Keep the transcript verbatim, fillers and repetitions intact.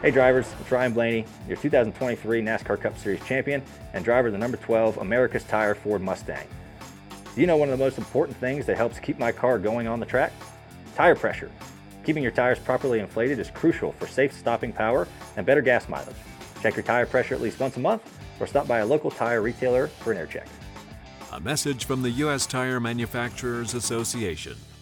Hey drivers, it's Ryan Blaney, your two thousand twenty-three NASCAR Cup Series champion and driver of the number twelve America's Tire Ford Mustang. Do you know one of the most important things that helps keep my car going on the track? Tire pressure. Keeping your tires properly inflated is crucial for safe stopping power and better gas mileage. Check your tire pressure at least once a month or stop by a local tire retailer for an air check. A message from the U S Tire Manufacturers Association.